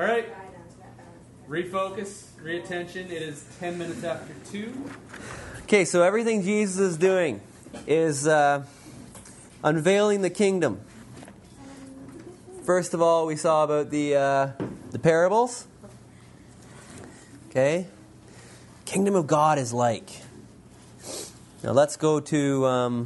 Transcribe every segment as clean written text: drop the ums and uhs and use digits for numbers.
All right. Refocus, reattention. It is 10 minutes after 2. Okay, so everything Jesus is doing is unveiling the kingdom. First of all, we saw about the parables. Okay, kingdom of God is like. Now let's go to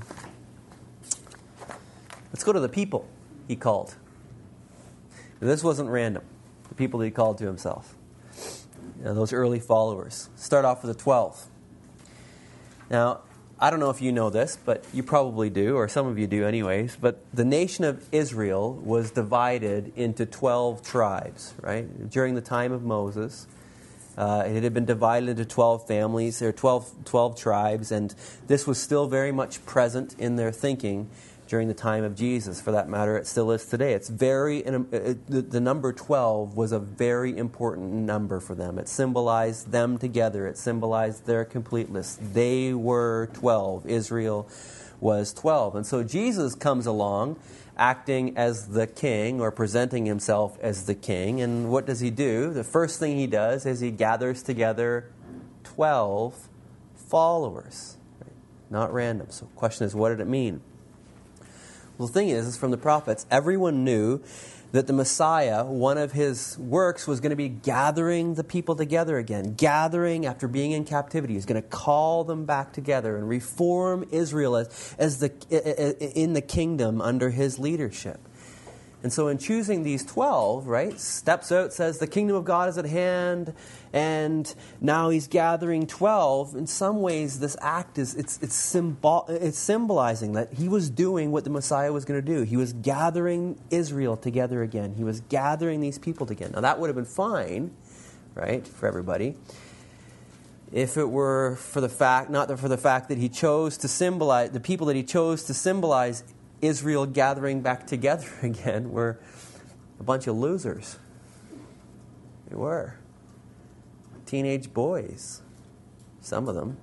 the people he called. Now, this wasn't random. The people that he called to himself. Those early followers. Start off with the 12. Now, I don't know if you know this, but you probably do, or some of you do anyways, but the nation of Israel was divided into 12 tribes, right? During the time of Moses, it had been divided into 12 families, or 12 tribes, and this was still very much present in their thinking during the time of Jesus. For that matter, it still is today. It's the number 12 was a very important number for them. It symbolized them together. It symbolized their completeness. They were 12. Israel was 12. And so Jesus comes along acting as the king, or presenting himself as the king. And what does he do? The first thing he does is he gathers together 12 followers. Right? Not random. So the question is, what did it mean? Well, the thing is from the prophets, everyone knew that the Messiah, one of his works was going to be gathering the people together again. Gathering after being in captivity. He's going to call them back together and reform Israel in the kingdom under his leadership. And so in choosing these 12, right, steps out, says the kingdom of God is at hand, and now he's gathering 12. In some ways, this act it's symbolizing that he was doing what the Messiah was going to do. He was gathering Israel together again. He was gathering these people together. Now that would have been fine, right, for everybody, if it were for the fact, not for the fact that he chose to symbolize, the people that he chose to symbolize Israel gathering back together again were a bunch of losers. They were. Teenage boys. Some of them.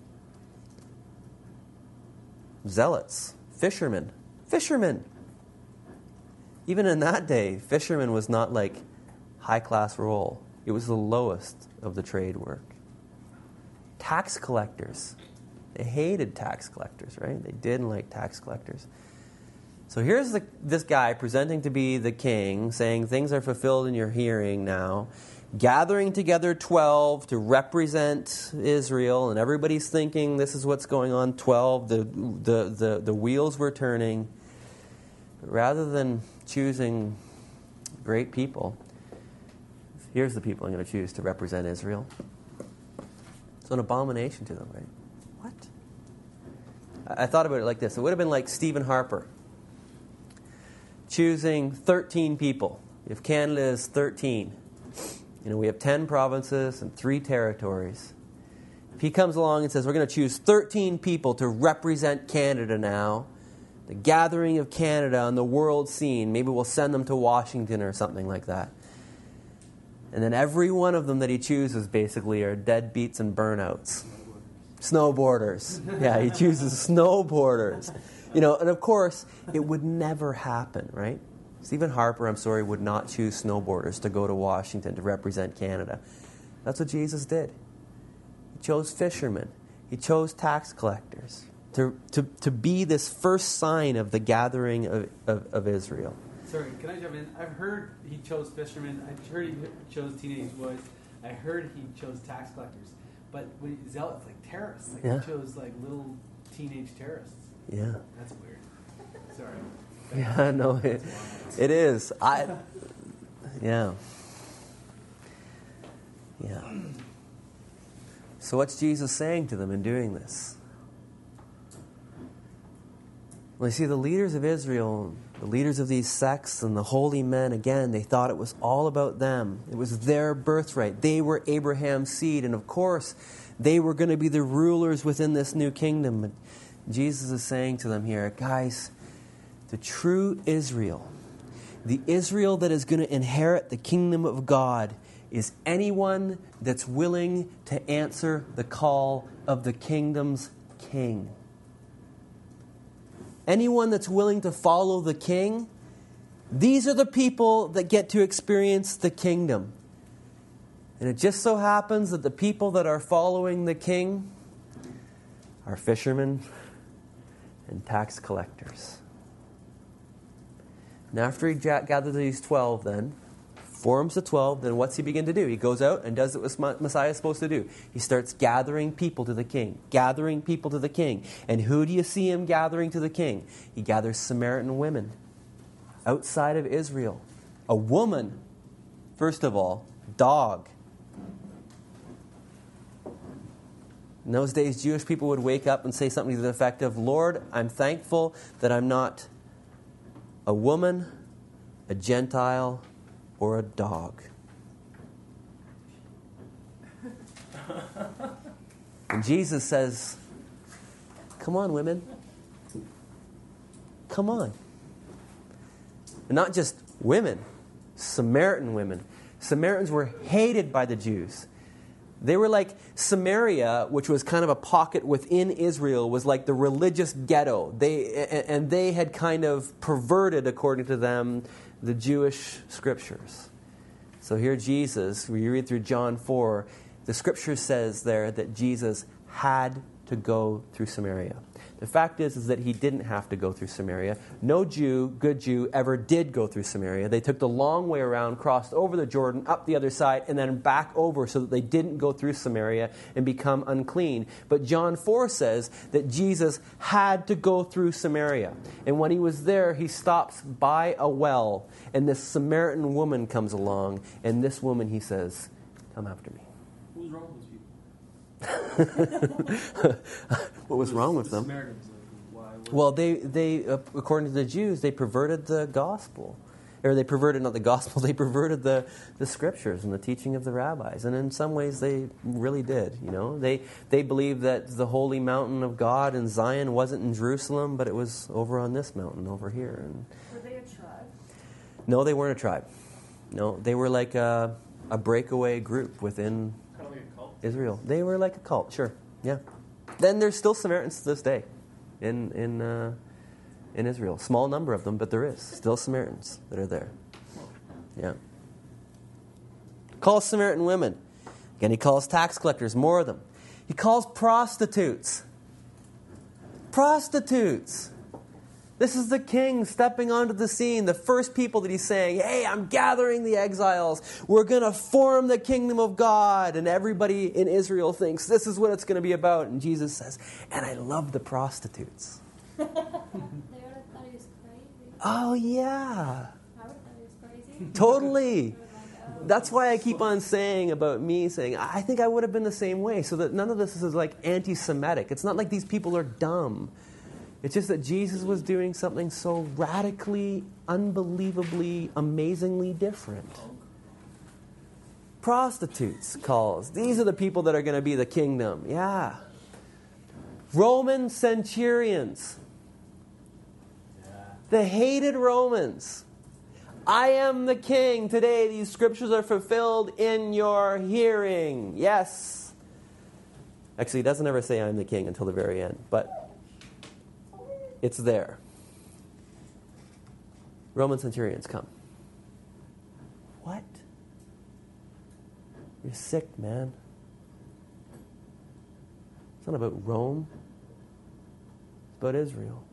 Zealots. Fishermen. Fishermen. Even in that day, fishermen was not like high-class role. It was the lowest of the trade work. Tax collectors. They hated tax collectors, right? They didn't like tax collectors. So here's this guy presenting to be the king, saying things are fulfilled in your hearing now, gathering together 12 to represent Israel, and everybody's thinking this is what's going on. 12, the wheels were turning. But rather than choosing great people, here's the people I'm going to choose to represent Israel. It's an abomination to them, right? What? I thought about it like this. It would have been like Stephen Harper choosing 13 people. If Canada is 13, we have 10 provinces and 3 territories. If he comes along and says, we're going to choose 13 people to represent Canada now, the gathering of Canada on the world scene, maybe we'll send them to Washington or something like that. And then every one of them that he chooses basically are deadbeats and burnouts. Snowboarders. Yeah, he chooses snowboarders. And of course, it would never happen, right? Stephen Harper, I'm sorry, would not choose snowboarders to go to Washington to represent Canada. That's what Jesus did. He chose fishermen. He chose tax collectors to be this first sign of the gathering of Israel. Sorry, can I jump in? I've heard he chose fishermen. I've heard he chose teenage boys. I heard he chose tax collectors. But when zealots, like terrorists. He chose like little teenage terrorists. Yeah. That's weird. Sorry. Yeah, no, it is. Yeah. So what's Jesus saying to them in doing this? Well, you see, the leaders of Israel, the leaders of these sects and the holy men, again, they thought it was all about them. It was their birthright. They were Abraham's seed, and of course, they were going to be the rulers within this new kingdom. Jesus is saying to them here, guys, the true Israel, the Israel that is going to inherit the kingdom of God, is anyone that's willing to answer the call of the kingdom's king. Anyone that's willing to follow the king These are the people that get to experience the kingdom. And it just so happens that the people that are following the king are fishermen and tax collectors. And after he gathers these 12 then, forms the 12, then what's he begin to do? He goes out and does what Messiah is supposed to do. He starts gathering people to the king. Gathering people to the king. And who do you see him gathering to the king? He gathers Samaritan women outside of Israel. A woman, first of all, dog. In those days, Jewish people would wake up and say something to the effect of, Lord, I'm thankful that I'm not a woman, a Gentile, or a dog. And Jesus says, come on, women. Come on. And not just women, Samaritan women. Samaritans were hated by the Jews. They were like Samaria, which was kind of a pocket within Israel, was like the religious ghetto. They had kind of perverted, according to them, the Jewish scriptures. So here Jesus, when you read through John 4, the scripture says there that Jesus had to go through Samaria. The fact is that he didn't have to go through Samaria. No Jew, good Jew, ever did go through Samaria. They took the long way around, crossed over the Jordan, up the other side, and then back over so that they didn't go through Samaria and become unclean. But John 4 says that Jesus had to go through Samaria. And when he was there, he stops by a well, and this Samaritan woman comes along, and this woman, he says, come after me. Who's wrong with these people? What was wrong with them? Samaritans, well, they according to the Jews, they perverted the gospel. Or they perverted, not the gospel, they perverted the scriptures and the teaching of the rabbis. And in some ways they really did, you know. They believed that the holy mountain of God in Zion wasn't in Jerusalem, but it was over on this mountain over here. And were they a tribe? no, they weren't a tribe. No, they were like a breakaway group within kind of like a cult. Israel. They were like a cult, sure. Yeah. Then there's still Samaritans to this day in Israel. Small number of them, but there is still Samaritans that are there. Yeah. Calls Samaritan women. Again, he calls tax collectors, more of them. He calls prostitutes. Prostitutes. This is the king stepping onto the scene. The first people that he's saying, hey, I'm gathering the exiles. We're going to form the kingdom of God. And everybody in Israel thinks this is what it's going to be about. And Jesus says, and I love the prostitutes. They would have thought he was crazy. Oh, yeah. I would have thought he was crazy. Totally. Oh. That's why I keep on saying about me saying, I think I would have been the same way. So that none of this is like anti-Semitic. It's not like these people are dumb. It's just that Jesus was doing something so radically, unbelievably, amazingly different. Prostitutes calls. These are the people that are going to be the kingdom. Yeah. Roman centurions. The hated Romans. I am the king. Today these scriptures are fulfilled in your hearing. Yes. Actually, it doesn't ever say I'm the king until the very end, but it's there. Roman centurions come. What? You're sick, man. It's not about Rome. It's about Israel.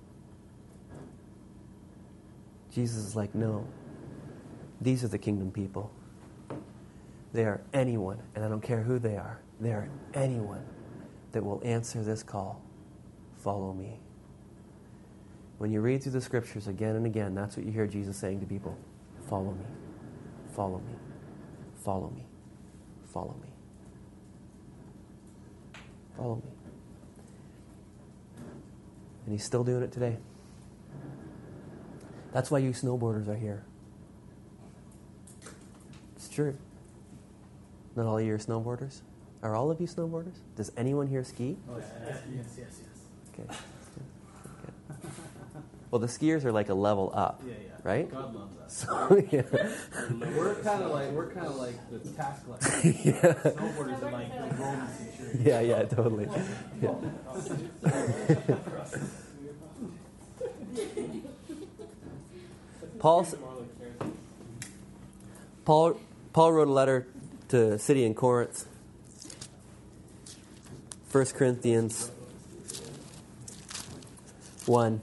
Jesus is like, no. These are the kingdom people. They are anyone, and I don't care who they are. They are anyone that will answer this call. Follow me. When you read through the scriptures again and again, that's what you hear Jesus saying to people. Follow me. Follow me. Follow me. Follow me. Follow me. And he's still doing it today. That's why you snowboarders are here. It's true. Not all of you are snowboarders? Are all of you snowboarders? Does anyone here ski? Oh, yes. Okay. Well, the skiers are like a level up, Yeah. right? God loves us. So, yeah. We're kind of like the tax collectors. Yeah. Snowboarders are like the Roman centurions. Yeah, totally. Yeah. Paul wrote a letter to the city in Corinth. 1 Corinthians 1.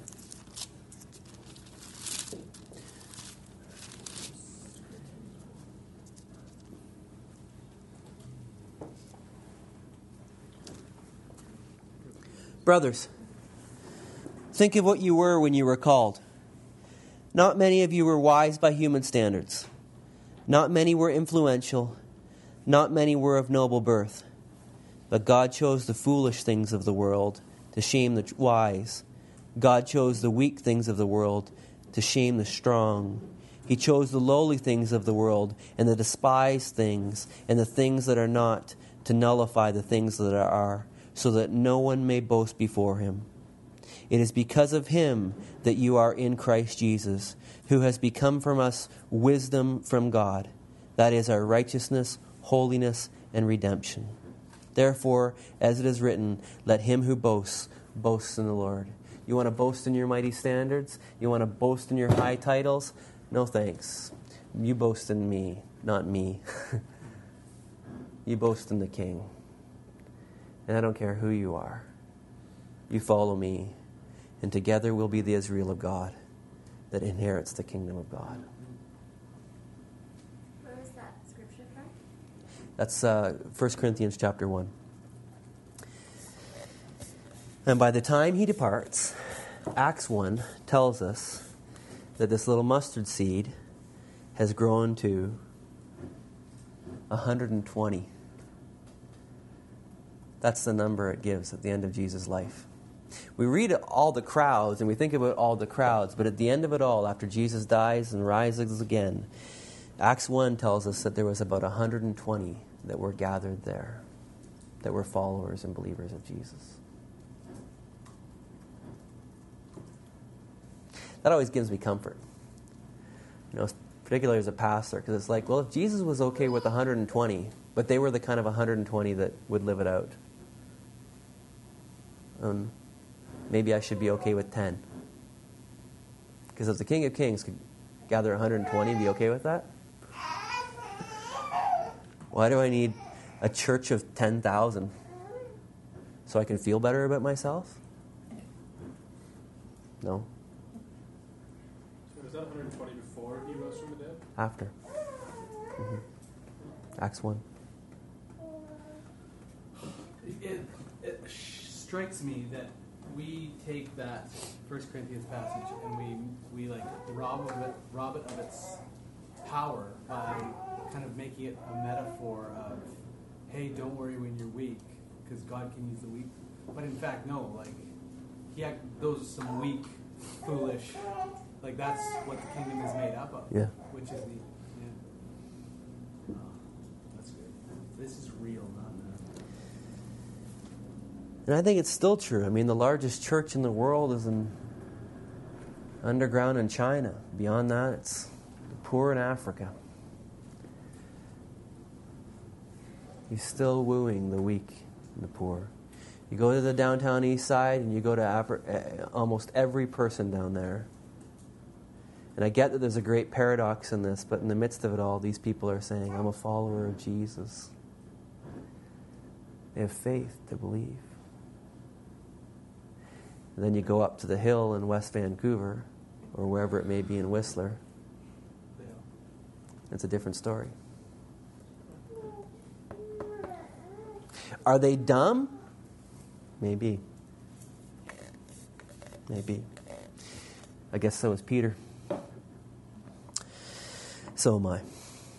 Brothers, think of what you were when you were called. Not many of you were wise by human standards. Not many were influential. Not many were of noble birth. But God chose the foolish things of the world to shame the wise. God chose the weak things of the world to shame the strong. He chose the lowly things of the world and the despised things and the things that are not to nullify the things that are, so that no one may boast before him. It is because of him that you are in Christ Jesus, who has become from us wisdom from God. That is our righteousness, holiness, and redemption. Therefore, as it is written, let him who boasts, boast in the Lord. You want to boast in your mighty standards? You want to boast in your high titles? No thanks. You boast in me, not me. You boast in the King. And I don't care who you are. You follow me, and together we'll be the Israel of God that inherits the kingdom of God. Where was that scripture from? That's 1 Corinthians chapter 1. And by the time he departs, Acts 1 tells us that this little mustard seed has grown to 120. That's the number it gives at the end of Jesus' life. We read all the crowds and we think about all the crowds, but at the end of it all, after Jesus dies and rises again, Acts 1 tells us that there was about 120 that were gathered there, that were followers and believers of Jesus. That always gives me comfort, particularly as a pastor, because it's like, well, if Jesus was okay with 120, but they were the kind of 120 that would live it out, maybe I should be okay with 10. Because if the King of Kings could gather 120 and be okay with that, why do I need a church of 10,000? So I can feel better about myself? No. So was that 120 before he rose from the dead? After. Acts 1. It strikes me that we take that 1 Corinthians passage and we like rob it of its power by kind of making it a metaphor of, hey, don't worry when you're weak, because God can use the weak. But in fact, no, like, those are some weak, foolish, like that's what the kingdom is made up of. Yeah. Which is that's good. This is real, not that. And I think it's still true. I mean, the largest church in the world is underground in China. Beyond that, it's the poor in Africa. He's still wooing the weak and the poor. You go to the downtown east side and you go to almost every person down there. And I get that there's a great paradox in this, but in the midst of it all, these people are saying, I'm a follower of Jesus. They have faith to believe. And then you go up to the hill in West Vancouver, or wherever it may be in Whistler. It's a different story. Are they dumb? Maybe. Maybe. I guess so is Peter. So am I.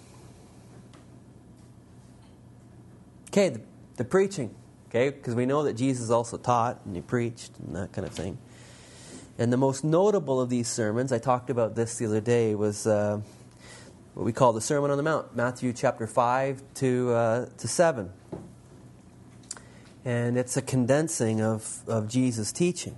Okay, the preaching. Okay, because we know that Jesus also taught and he preached and that kind of thing. And the most notable of these sermons, I talked about this the other day, was what we call the Sermon on the Mount, Matthew chapter 5 to 7. And it's a condensing of Jesus' teaching.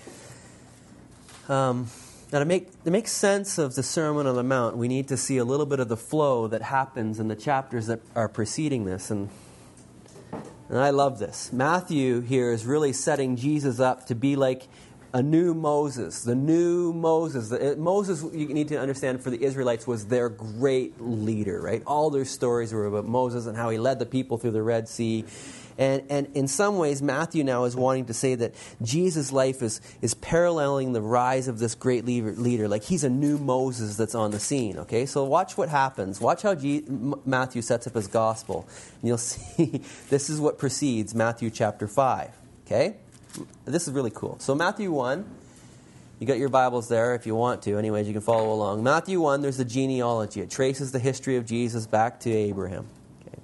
Now, to make sense of the Sermon on the Mount, we need to see a little bit of the flow that happens in the chapters that are preceding this. And I love this. Matthew here is really setting Jesus up to be like A new Moses. The new Moses. Moses, you need to understand, for the Israelites was their great leader, right? All their stories were about Moses and how he led the people through the Red Sea. And in some ways, Matthew now is wanting to say that Jesus' life is paralleling the rise of this great leader. Like he's a new Moses that's on the scene, okay? So watch what happens. Watch how Matthew sets up his gospel. And you'll see this is what precedes Matthew chapter 5, okay? This is really cool. So Matthew 1, you got your Bibles there if you want to. Anyways, you can follow along. Matthew 1, there's the genealogy. It traces the history of Jesus back to Abraham. Okay.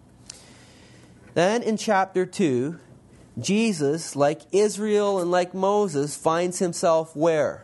Then in chapter 2, Jesus, like Israel and like Moses, finds himself where?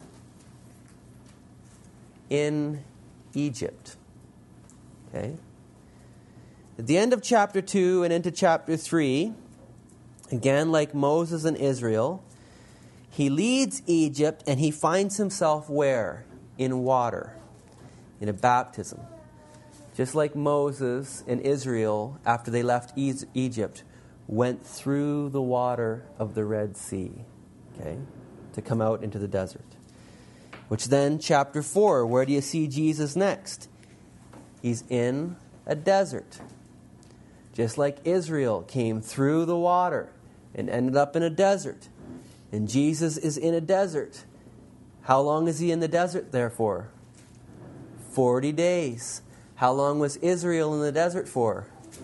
In Egypt. Okay. At the end of chapter 2 and into chapter 3, again, like Moses and Israel, he leads Egypt and he finds himself where? In water, in a baptism. Just like Moses and Israel, after they left Egypt, went through the water of the Red Sea, okay, to come out into the desert. Which then, chapter 4, where do you see Jesus next? He's in a desert. Just like Israel came through the water and ended up in a desert. And Jesus is in a desert. How long is he in the desert, therefore? 40 days. How long was Israel in the desert for?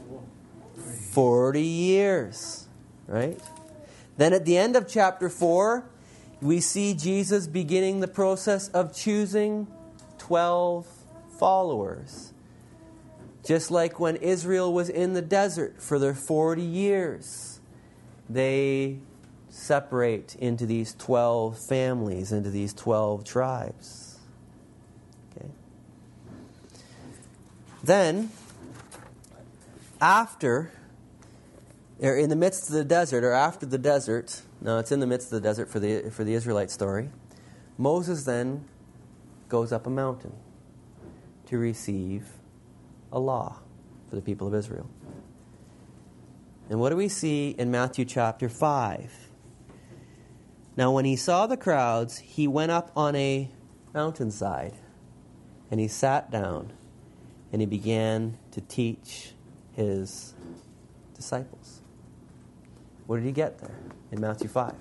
40 years. Right? Then at the end of chapter 4, we see Jesus beginning the process of choosing 12 followers. Just like when Israel was in the desert for their 40 years. They separate into these 12 families, into these 12 tribes. Okay. Then, after, or in the midst of the desert, or after the desert, no, it's in the midst of the desert for the Israelite story, Moses then goes up a mountain to receive a law for the people of Israel. And what do we see in Matthew chapter 5? Now when he saw the crowds, he went up on a mountainside, and he sat down, and he began to teach his disciples. What did he get there in Matthew 5?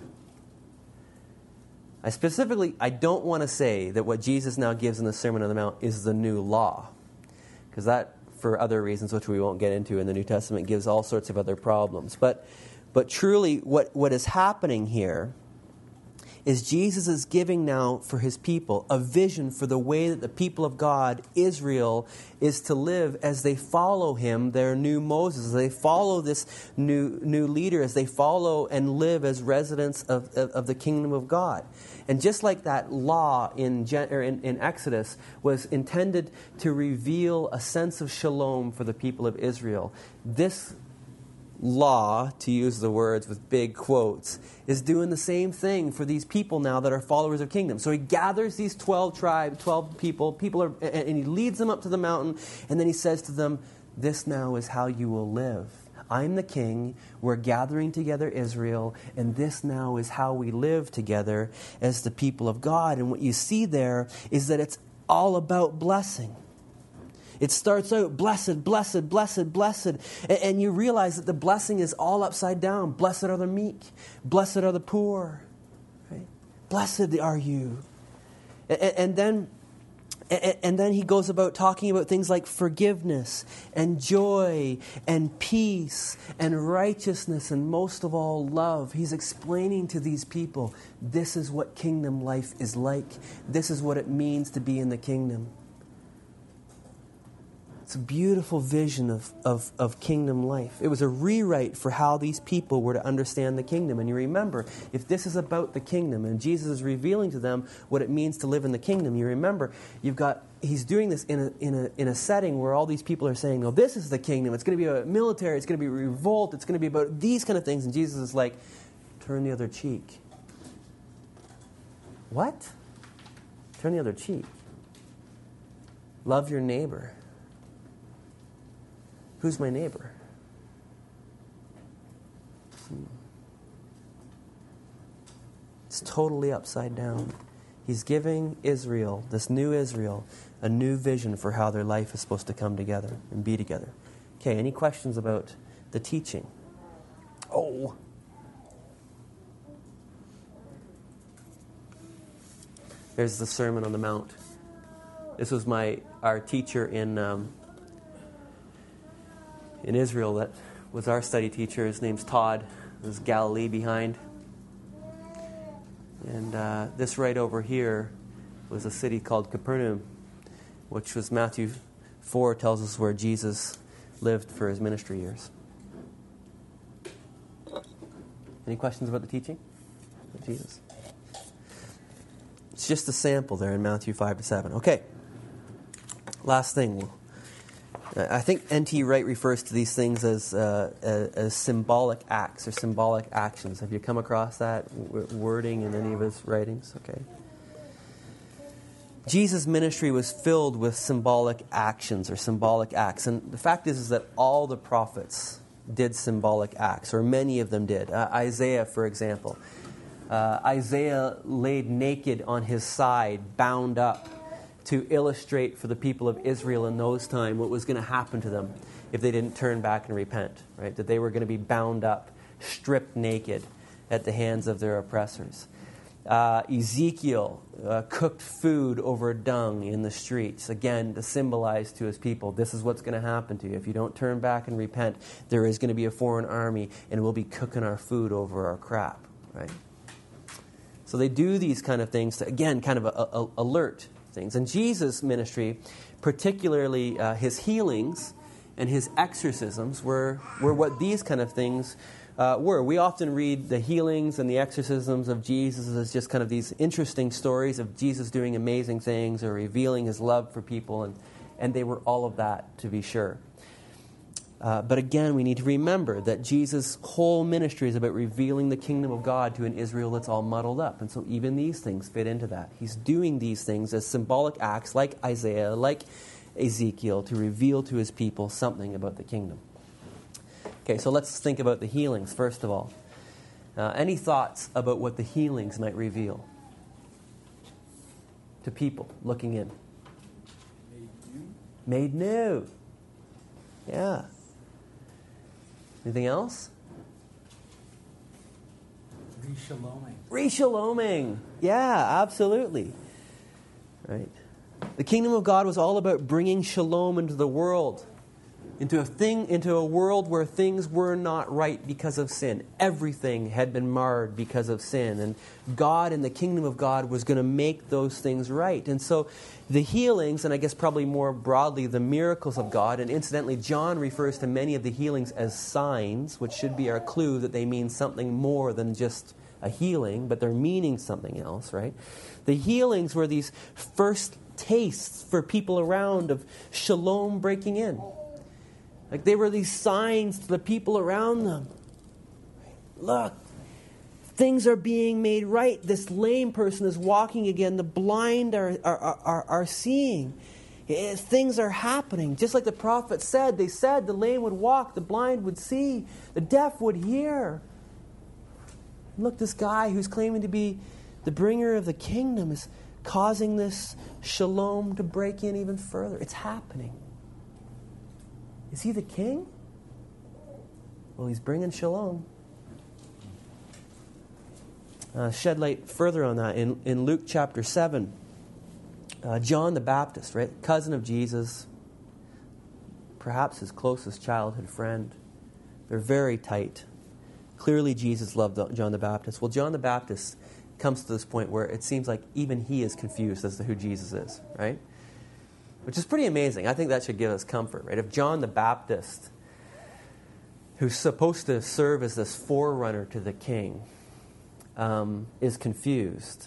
I don't want to say that what Jesus now gives in the Sermon on the Mount is the new law, because that, for other reasons which we won't get into in the New Testament, gives all sorts of other problems. But truly, what is happening here is Jesus is giving now for his people a vision for the way that the people of God, Israel, is to live as they follow him, their new Moses, as they follow this new leader, as they follow and live as residents of the kingdom of God. And just like that law in Exodus was intended to reveal a sense of shalom for the people of Israel, this law, to use the words with big quotes, is doing the same thing for these people now that are followers of kingdom. So he gathers these 12 tribes, 12 people, and he leads them up to the mountain, and then he says to them, this now is how you will live. I'm the king, we're gathering together Israel, and this now is how we live together as the people of God. And what you see there is that it's all about blessing. It starts out, blessed, blessed, blessed, blessed. And you realize that the blessing is all upside down. Blessed are the meek. Blessed are the poor. Right? Blessed are you. And then he goes about talking about things like forgiveness and joy and peace and righteousness and most of all love. He's explaining to these people, this is what kingdom life is like. This is what it means to be in the kingdom. It's a beautiful vision of kingdom life. It was a rewrite for how these people were to understand the kingdom. And you remember, if this is about the kingdom and Jesus is revealing to them what it means to live in the kingdom, you remember, he's doing this in a setting where all these people are saying, no, this is the kingdom. It's going to be a military. It's going to be a revolt. It's going to be about these kind of things. And Jesus is like, turn the other cheek. What? Turn the other cheek. Love your neighbor. Who's my neighbor? totally upside down. He's giving Israel, this new Israel, a new vision for how their life is supposed to come together and be together. Okay, any questions about the teaching? Oh. There's the Sermon on the Mount. This was our teacher in Israel that was our study teacher. His name's Todd. There's Galilee behind. And this right over here was a city called Capernaum, which was Matthew 4 tells us where Jesus lived for his ministry years. Any questions about the teaching of Jesus? It's just a sample there in Matthew 5-7. Okay. Last thing. I think N.T. Wright refers to these things as symbolic acts or symbolic actions. Have you come across that wording in any of his writings? Okay. Jesus' ministry was filled with symbolic actions or symbolic acts. And the fact is that all the prophets did symbolic acts, or many of them did. Isaiah, for example. Isaiah laid naked on his side, bound up, to illustrate for the people of Israel in those times what was going to happen to them if they didn't turn back and repent, right? That they were going to be bound up, stripped naked at the hands of their oppressors. Ezekiel cooked food over dung in the streets, again, to symbolize to his people, this is what's going to happen to you. If you don't turn back and repent, there is going to be a foreign army, and we'll be cooking our food over our crap, right? So they do these kind of things to, again, kind of alert things. And Jesus' ministry, particularly his healings and his exorcisms, were what these kind of things were. We often read the healings and the exorcisms of Jesus as just kind of these interesting stories of Jesus doing amazing things or revealing his love for people, and they were all of that, to be sure. But again, we need to remember that Jesus' whole ministry is about revealing the kingdom of God to an Israel that's all muddled up. And so even these things fit into that. He's doing these things as symbolic acts like Isaiah, like Ezekiel, to reveal to his people something about the kingdom. Okay, so let's think about the healings first of all. Any thoughts about what the healings might reveal to people looking in? Made new. Yeah. Anything else? Re-shaloming. Re-shaloming. Yeah, absolutely. Right. The kingdom of God was all about bringing shalom into the world, into a world where things were not right because of sin. Everything had been marred because of sin, and God and the kingdom of God was going to make those things right. And so the healings, and I guess probably more broadly the miracles of God, and incidentally John refers to many of the healings as signs, which should be our clue that they mean something more than just a healing, but they're meaning something else, right? The healings were these first tastes for people around of shalom breaking in. Like they were these signs to the people around them. Look, things are being made right. This lame person is walking again. The blind are seeing. Things are happening. Just like the prophet said. They said the lame would walk, the blind would see, the deaf would hear. Look, this guy who's claiming to be the bringer of the kingdom is causing this shalom to break in even further. It's happening. Is he the king? Well, he's bringing shalom. Shed light further on that. In Luke chapter 7, John the Baptist, right, cousin of Jesus, perhaps his closest childhood friend. They're very tight. Clearly Jesus loved John the Baptist. Well, John the Baptist comes to this point where it seems like even he is confused as to who Jesus is, right? Which is pretty amazing. I think that should give us comfort, right? If John the Baptist, who's supposed to serve as this forerunner to the king, is confused,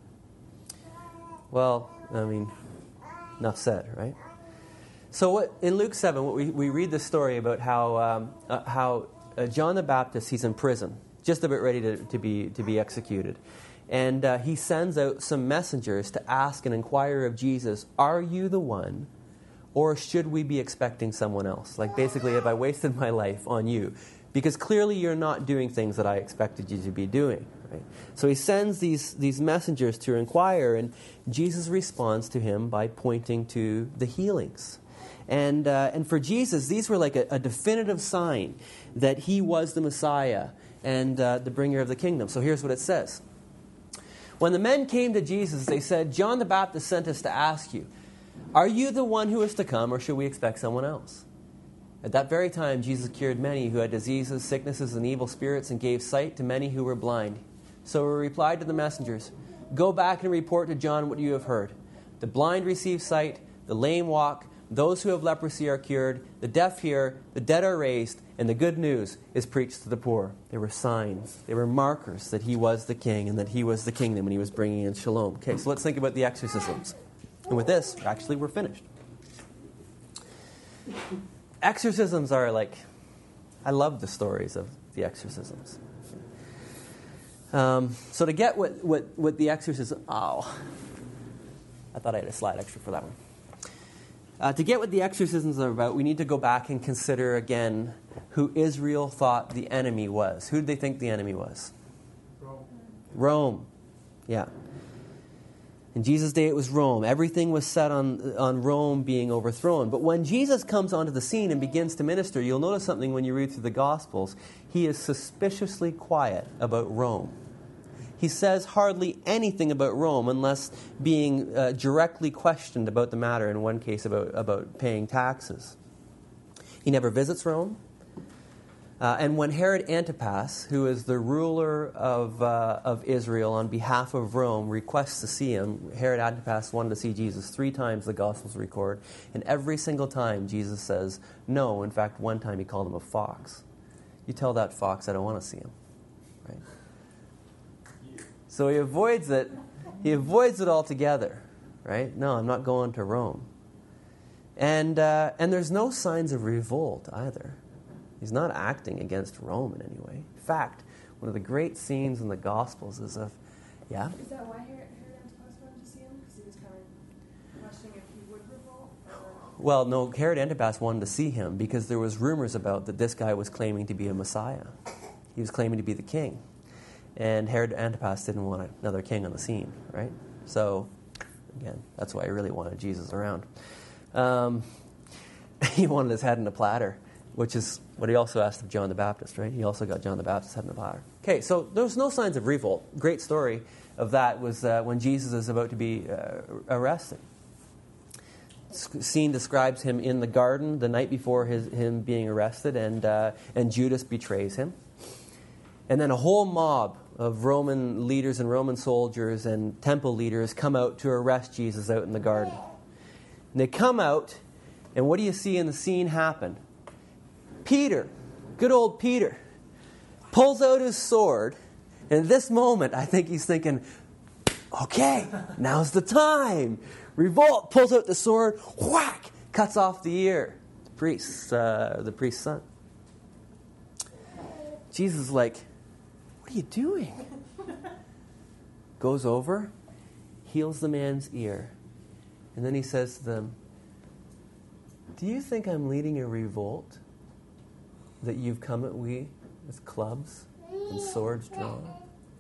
well, I mean, enough said, right? So in Luke 7, we read the story about how John the Baptist, he's in prison, just about ready to be executed. And he sends out some messengers to ask and inquire of Jesus, are you the one, or should we be expecting someone else? Like basically, have I wasted my life on you? Because clearly you're not doing things that I expected you to be doing, Right? So he sends these messengers to inquire, and Jesus responds to him by pointing to the healings. And for Jesus, these were like a definitive sign that he was the Messiah and the bringer of the kingdom. So here's what it says. When the men came to Jesus, they said, "John the Baptist sent us to ask you, are you the one who is to come, or should we expect someone else?" At that very time, Jesus cured many who had diseases, sicknesses, and evil spirits, and gave sight to many who were blind. So he replied to the messengers, "Go back and report to John what you have heard. The blind receive sight, the lame walk, those who have leprosy are cured, the deaf hear, the dead are raised, and the good news is preached to the poor." They were signs. They were markers that he was the king and that he was the kingdom and he was bringing in shalom. Okay, so let's think about the exorcisms. And with this, actually, we're finished. Exorcisms are like, I love the stories of the exorcisms. So to get what the exorcism, I thought I had a slide extra for that one. To get what the exorcisms are about, we need to go back and consider again who Israel thought the enemy was. Who did they think the enemy was? Rome. Yeah. In Jesus' day, it was Rome. Everything was set on Rome being overthrown. But when Jesus comes onto the scene and begins to minister, you'll notice something when you read through the Gospels. He is suspiciously quiet about Rome. He says hardly anything about Rome unless being directly questioned about the matter, in one case about paying taxes. He never visits Rome. And when Herod Antipas, who is the ruler of Israel on behalf of Rome, requests to see him, Herod Antipas wanted to see Jesus 3 times, the Gospels record, and every single time Jesus says no. In fact, one time he called him a fox. You tell that fox I don't want to see him. Right? So he avoids it. He avoids it altogether. Right? No, I'm not going to Rome. And there's no signs of revolt either. He's not acting against Rome in any way. In fact, one of the great scenes in the Gospels is of, yeah? Is that why Herod Antipas wanted to see him? Because he was kind of questioning if he would revolt? Well, no, Herod Antipas wanted to see him because there was rumors about that this guy was claiming to be a Messiah. He was claiming to be the king. And Herod Antipas didn't want another king on the scene, right? So, again, that's why he really wanted Jesus around. He wanted his head in a platter, which is what he also asked of John the Baptist, right? He also got John the Baptist's head in a platter. Okay, so there's no signs of revolt. Great story of that was when Jesus is about to be arrested. Scene describes him in the garden the night before him being arrested, and Judas betrays him. And then a whole mob of Roman leaders and Roman soldiers and temple leaders come out to arrest Jesus out in the garden. And they come out, and what do you see in the scene happen? Peter, good old Peter, pulls out his sword, and at this moment, I think he's thinking, okay, now's the time. Revolt, pulls out the sword, whack, cuts off the ear. The priest's son. Jesus is like, what are you doing? Goes over, heals the man's ear, and then he says to them, do you think I'm leading a revolt? That you've come at me with clubs and swords drawn?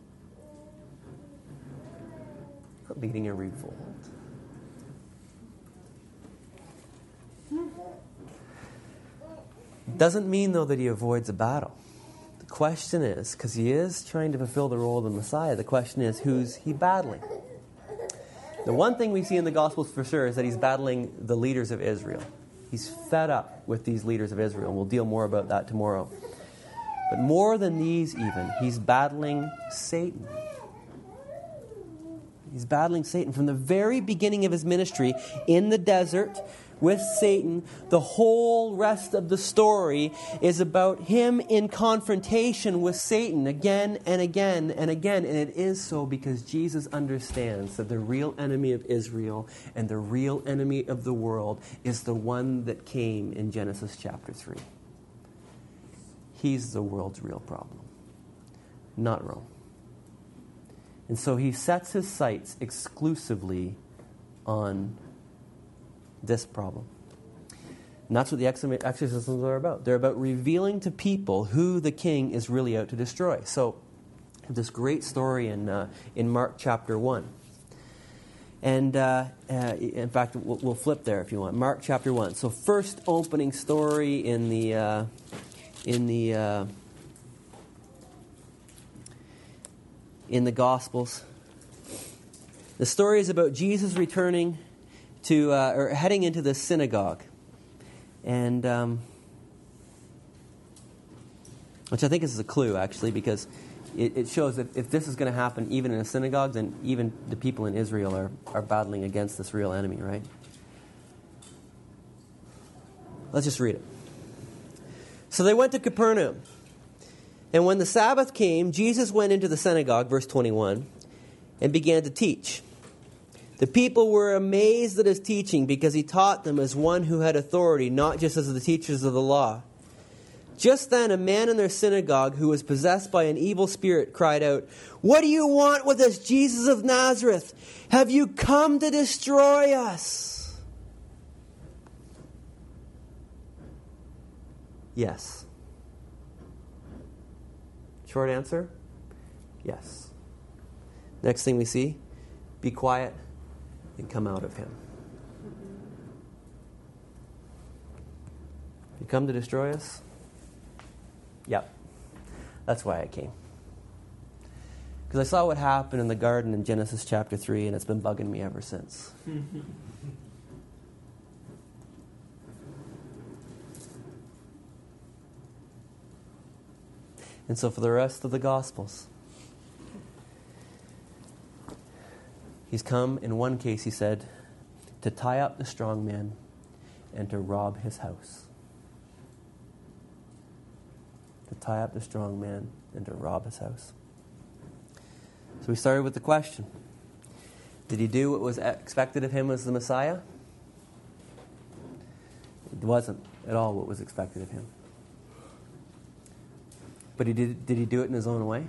Not leading a revolt. Doesn't mean, though, that he avoids a battle. The question is, because he is trying to fulfill the role of the Messiah, the question is, who's he battling? The one thing we see in the Gospels for sure is that he's battling the leaders of Israel. He's fed up with these leaders of Israel. We'll deal more about that tomorrow. But more than these even, he's battling Satan. He's battling Satan. From the very beginning of his ministry in the desert with Satan, the whole rest of the story is about him in confrontation with Satan again and again and again. And it is so because Jesus understands that the real enemy of Israel and the real enemy of the world is the one that came in Genesis chapter 3. He's the world's real problem, not Rome. And so he sets his sights exclusively on this problem. And that's what the exorcisms are about. They're about revealing to people who the king is really out to destroy. So this great story in Mark chapter 1. And in fact, we'll flip there if you want. Mark chapter 1. So first opening story in the Gospels. The story is about Jesus returning to or heading into the synagogue, and which I think is a clue actually, because it shows that if this is going to happen even in a synagogue, then even the people in Israel are battling against this real enemy, right? Let's just read it. So they went to Capernaum. And when the Sabbath came, Jesus went into the synagogue, verse 21, and began to teach. The people were amazed at his teaching because he taught them as one who had authority, not just as the teachers of the law. Just then a man in their synagogue who was possessed by an evil spirit cried out, "What do you want with us, Jesus of Nazareth? Have you come to destroy us?" Yes. Short answer, yes. Next thing we see, be quiet and come out of him. You come to destroy us? Yep. That's why I came. Because I saw what happened in the garden in Genesis chapter 3, and it's been bugging me ever since. And so for the rest of the Gospels, he's come, in one case he said, to tie up the strong man and to rob his house. To tie up the strong man and to rob his house. So we started with the question. Did he do what was expected of him as the Messiah? It wasn't at all what was expected of him. But did he do it in his own way?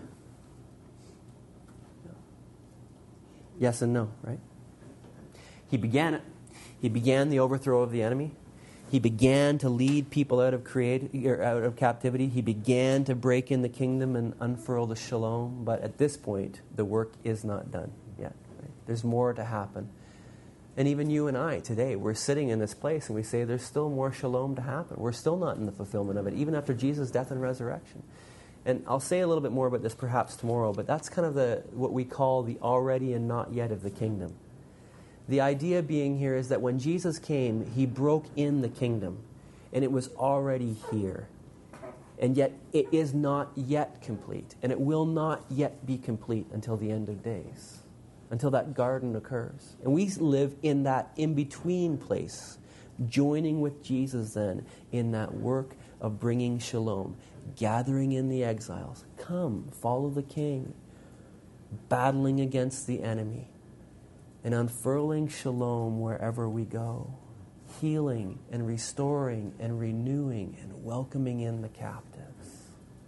No. Yes and no, right? He began it. He began the overthrow of the enemy. He began to lead people out of captivity. He began to break in the kingdom and unfurl the shalom. But at this point, the work is not done yet. Right? There's more to happen. And even you and I today, we're sitting in this place and we say there's still more shalom to happen. We're still not in the fulfillment of it, even after Jesus' death and resurrection. And I'll say a little bit more about this perhaps tomorrow, but that's kind of what we call the already and not yet of the kingdom. The idea being here is that when Jesus came, he broke in the kingdom, and it was already here. And yet it is not yet complete, and it will not yet be complete until the end of days, until that garden occurs. And we live in that in-between place, joining with Jesus then in that work of bringing shalom, gathering in the exiles. Come, follow the King, battling against the enemy, and unfurling shalom wherever we go, healing and restoring and renewing and welcoming in the captives.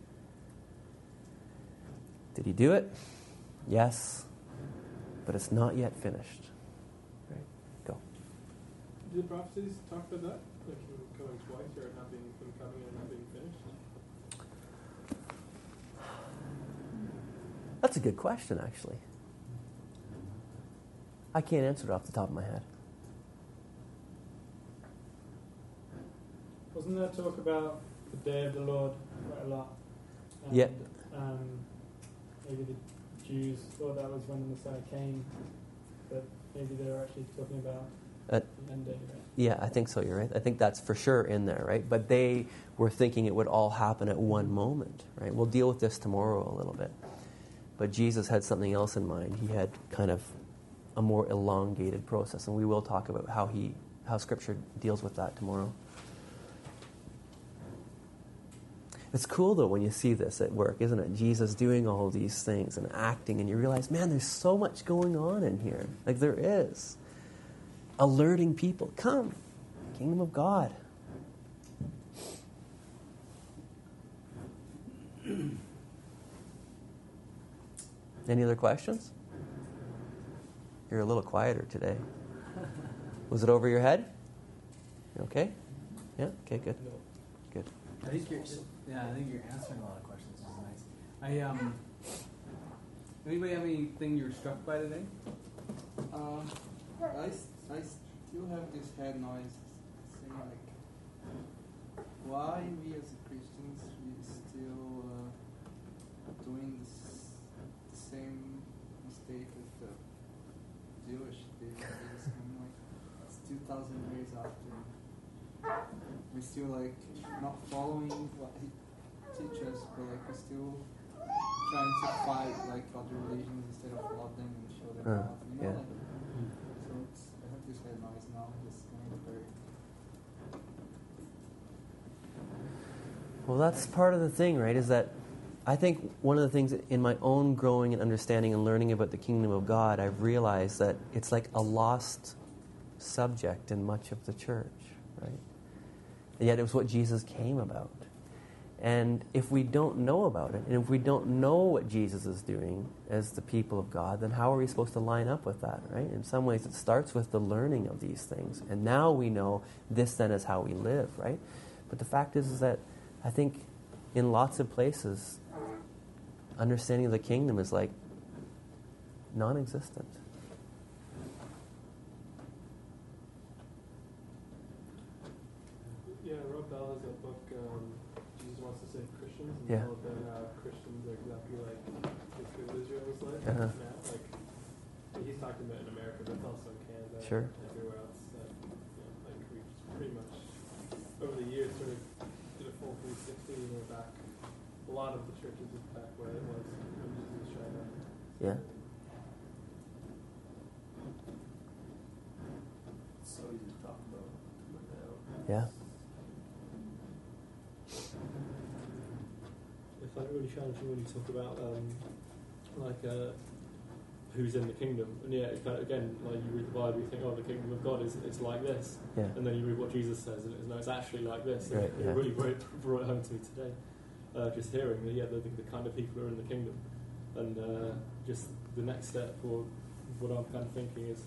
Did he do it? Yes, but it's not yet finished. Right? Go. Did the prophecies talk about that? Like him coming twice, or not being him coming and not being finished? That's a good question, actually. I can't answer it off the top of my head. Wasn't there talk about the day of the Lord quite a lot? And, Yeah. Maybe the Jews thought that was when the Messiah came, but maybe they were actually talking about the end day, right? Yeah, I think so, you're right. I think that's for sure in there, right? But they were thinking it would all happen at one moment, right? We'll deal with this tomorrow a little bit. But Jesus had something else in mind. He had kind of a more elongated process, and we will talk about how Scripture deals with that tomorrow. It's cool, though, when you see this at work, isn't it? Jesus doing all these things and acting, and you realize, man, there's so much going on in here. Like there is. Alerting people, come, kingdom of God. Any other questions? You're a little quieter today. Was it over your head? You okay? Yeah? Okay, good. Good. I think you're answering a lot of questions, which is nice. Anybody have anything you're struck by today? I still have this head noise saying like, why we as Christians we still doing the same mistake as the Jewish did. Like it's 2,000 years after. We still like not following what he teaches, but like we're still trying to fight like other religions instead of love them and show them love. You know, yeah. like, so I have this head noise now. It's kind of very. Well, that's part of the thing, right? Is that I think one of the things in my own growing and understanding and learning about the kingdom of God, I've realized that it's like a lost subject in much of the church, right? And yet it was what Jesus came about. And if we don't know about it, and if we don't know what Jesus is doing as the people of God, then how are we supposed to line up with that, right? In some ways, it starts with the learning of these things. And now we know this then is how we live, right? But the fact is that I think in lots of places, understanding of the kingdom is like non-existent. Yeah, Rob Bell has a book, Jesus Wants to Save Christians, and Yeah. all about how Christians are exactly like Israel was like Uh-huh. now. Like, he's talking about in America, but also in Canada Sure. and everywhere else. That, like we've pretty much, over the years, sort of did a full 360, and we're back. A lot of the churches is back where it was when Jesus was showing up. Yeah. It's so easy to talk about. Yeah. I find it really challenging when you talk about who's in the kingdom, and yeah, it kind of, again, like you read the Bible, you think, oh, the kingdom of God is it's like this, Yeah. and then you read what Jesus says, and it's actually like this. Right, It yeah. really brought it home to me today, just hearing that the kind of people who are in the kingdom, and just the next step, or what I'm kind of thinking is,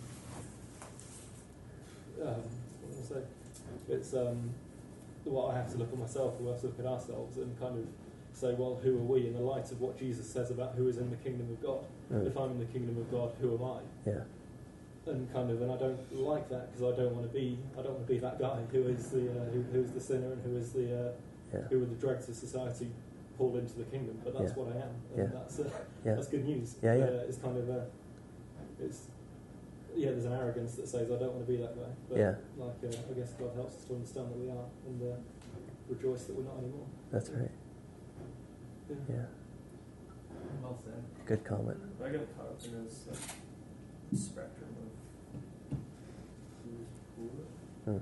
what was I say? It's what I have to look at myself, or we have to look at ourselves, and kind of say, well, who are we in the light of what Jesus says about who is in the kingdom of God? Right. If I'm in the kingdom of God, who am I? Yeah. And I don't like that, because I don't want to be that guy who is the who's the sinner, and who is the who are the dregs of society pulled into the kingdom. But that's Yeah. what I am, and Yeah. that's good news. Yeah, yeah. It's kind of there's an arrogance that says I don't want to be that guy. But Yeah. I guess God helps us to understand that we are, and rejoice that we're not anymore. That's right. Yeah. Well said. Good comment. I got caught up in this spectrum of who's poor Hmm.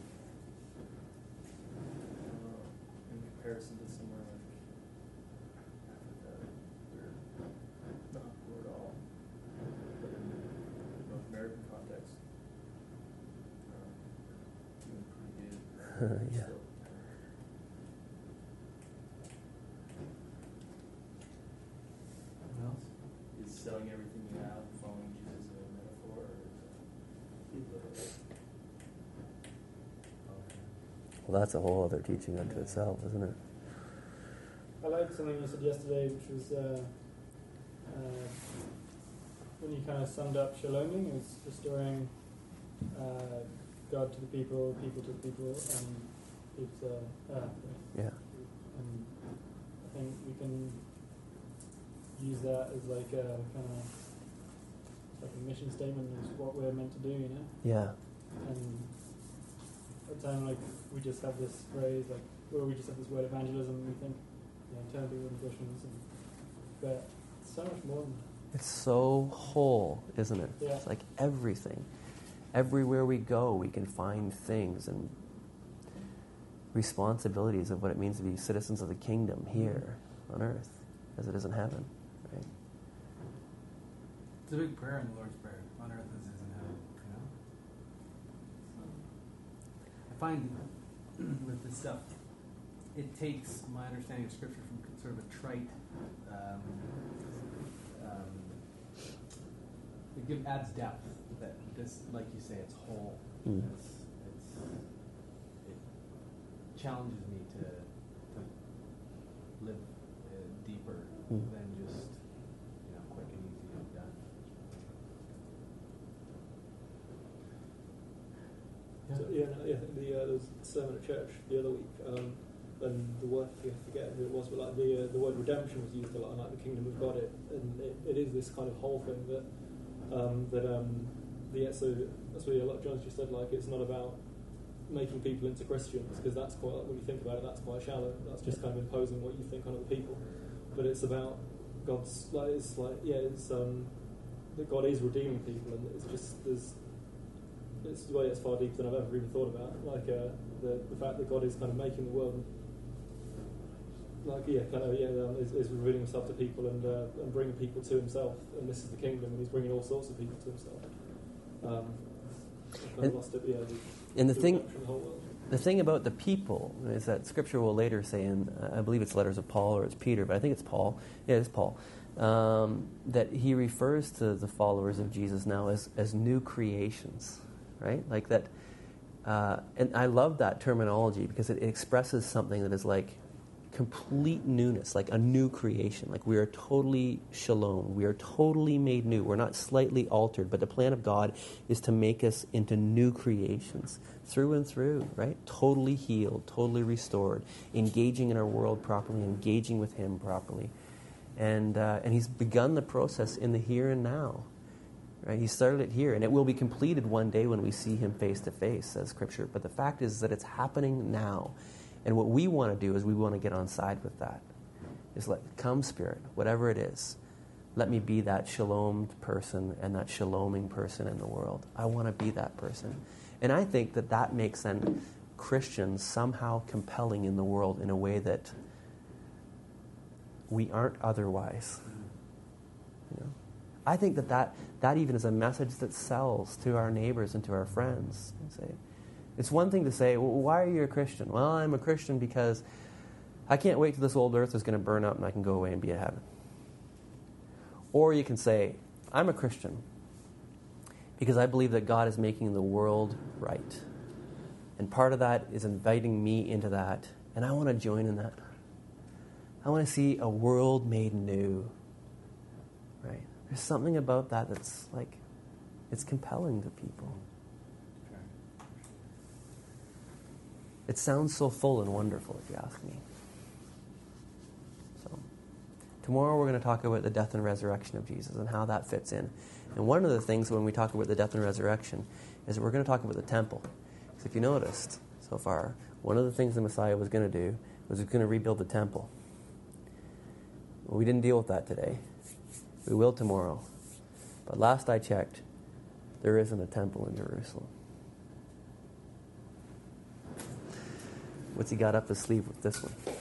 in comparison to somewhere like Africa, they're not poor at all. But in the North American context, doing pretty good. Yeah. Still. What else? Is selling everything you have, following Jesus a metaphor, or is it Well, that's a whole other teaching unto itself, isn't it? I liked something you said yesterday, which was when you kind of summed up shaloming, it was restoring God to the people, people to the people, and people to earth. Yeah. And I think we can use that as like a kind of like a mission statement of what we're meant to do, you know. Yeah. And at the time, like we just have this phrase, like, or we just have this word evangelism, and we think, turn people into Christians, but it's so much more than that. It's so whole, isn't it? Yeah. It's like everything. Everywhere we go, we can find things and responsibilities of what it means to be citizens of the kingdom here on earth, as it is in heaven. Right? It's a big prayer in the Lord's Prayer. On earth as it is in heaven. I find with this stuff, it takes my understanding of Scripture from sort of a trite. It adds depth. That this, like you say, it's whole. Mm. It challenges me to live deeper than just quickening there was a sermon at church the other week, and the word, I forget who it was, but like the word redemption was used a lot, and like the kingdom of God, it is this kind of whole thing that so that's what a lot of John's just said, like it's not about making people into Christians, because that's quite, like, when you think about it, that's quite shallow. That's just kind of imposing what you think on other people. But it's about God's, that God is redeeming people, and it's just it's far deeper than I've ever even thought about. Like the fact that God is kind of making the world, is revealing Himself to people and bringing people to Himself, and this is the kingdom, and He's bringing all sorts of people to Himself. And the thing about the people is that Scripture will later say, in I believe it's letters of Paul or it's Peter, but I think it's Paul. Yeah, it's Paul. That he refers to the followers of Jesus now as new creations, right? Like that. And I love that terminology because it expresses something that is like complete newness, like a new creation. Like we are totally shalom. We are totally made new. We're not slightly altered, but the plan of God is to make us into new creations through and through, right? Totally healed, totally restored, engaging in our world properly, engaging with Him properly. And He's begun the process in the here and now. Right? He started it here, and it will be completed one day when we see Him face to face, says Scripture. But the fact is that it's happening now. And what we want to do is we want to get on side with that. Is like, come Spirit, whatever it is, let me be that shalomed person and that shaloming person in the world. I want to be that person. And I think that makes then Christians somehow compelling in the world in a way that we aren't otherwise. You know? I think that even is a message that sells to our neighbors and to our friends. And say, it's one thing to say, well, why are you a Christian? Well, I'm a Christian because I can't wait till this old earth is going to burn up and I can go away and be in heaven. Or you can say, I'm a Christian because I believe that God is making the world right. And part of that is inviting me into that. And I want to join in that. I want to see a world made new. Right? There's something about that that's like, it's compelling to people. It sounds so full and wonderful, if you ask me. So, tomorrow we're going to talk about the death and resurrection of Jesus and how that fits in. And one of the things when we talk about the death and resurrection is that we're going to talk about the temple. Because if you noticed so far, one of the things the Messiah was going to do was he was going to rebuild the temple. Well, we didn't deal with that today. We will tomorrow. But last I checked, there isn't a temple in Jerusalem. What's he got up his sleeve with this one?